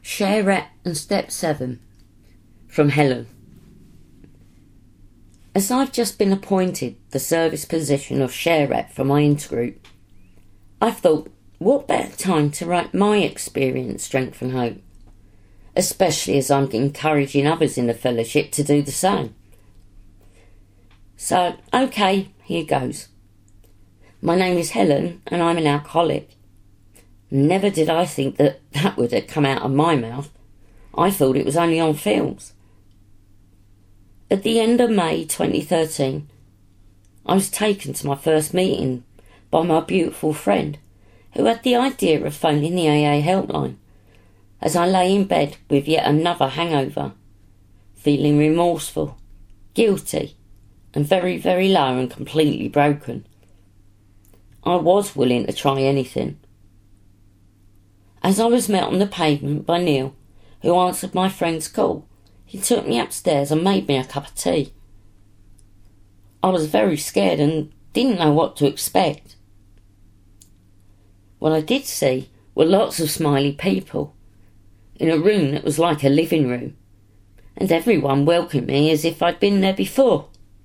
Sharette and Step 7 from Helen. As I've just been appointed the service position of Sharette for my intergroup, I thought, what better time to write my experience, strength and hope, especially as I'm encouraging others in the fellowship to do the same. So, okay, here goes. My name is Helen and I'm an alcoholic. Never did I think that would have come out of my mouth. I thought it was only on films. At the end of May 2013, I was taken to my first meeting by my beautiful friend, who had the idea of phoning the AA helpline, as I lay in bed with yet another hangover, feeling remorseful, guilty, and very, very low and completely broken. I was willing to try anything. As I was met on the pavement by Neil, who answered my friend's call, he took me upstairs and made me a cup of tea. I was very scared and didn't know what to expect. What I did see were lots of smiley people, in a room that was like a living room, and everyone welcomed me as if I'd been there before.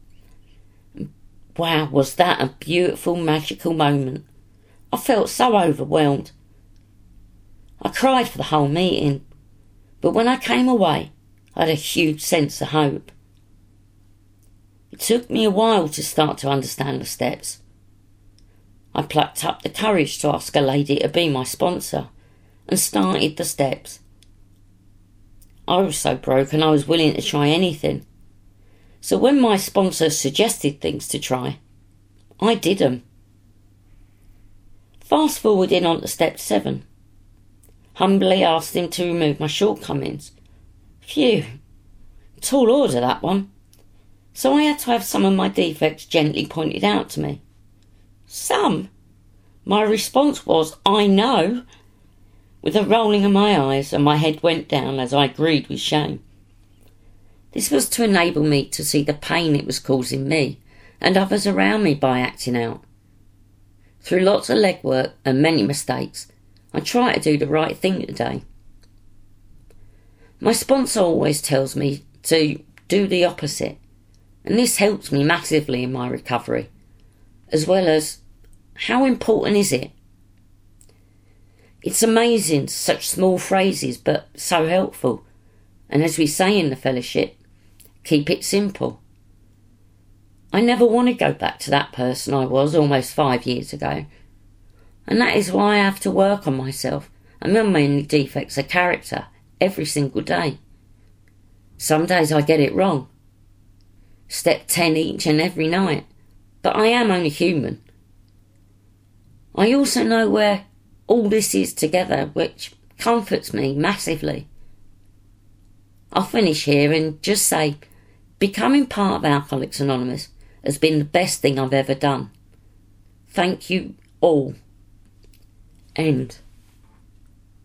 Wow, was that a beautiful, magical moment. I felt so overwhelmed. I cried for the whole meeting, but when I came away, I had a huge sense of hope. It took me a while to start to understand the steps. I plucked up the courage to ask a lady to be my sponsor and started the steps. I was so broken I was willing to try anything. So when my sponsor suggested things to try, I did them. Fast forwarding on to step 7. Humbly asked him to remove my shortcomings. Phew, tall order that one. So I had to have some of my defects gently pointed out to me. Some? My response was, I know, with a rolling of my eyes, and my head went down as I agreed with shame. This was to enable me to see the pain it was causing me and others around me by acting out. Through lots of legwork and many mistakes, I try to do the right thing today. My sponsor always tells me to do the opposite, and this helps me massively in my recovery, as well as how important is it? It's amazing, such small phrases, but so helpful. And as we say in the fellowship, keep it simple. I never want to go back to that person I was almost 5 years ago. And that is why I have to work on myself and my many defects of character every single day. Some days I get it wrong. Step 10 each and every night. But I am only human. I also know where all this is together, which comforts me massively. I'll finish here and just say, becoming part of Alcoholics Anonymous has been the best thing I've ever done. Thank you all. End.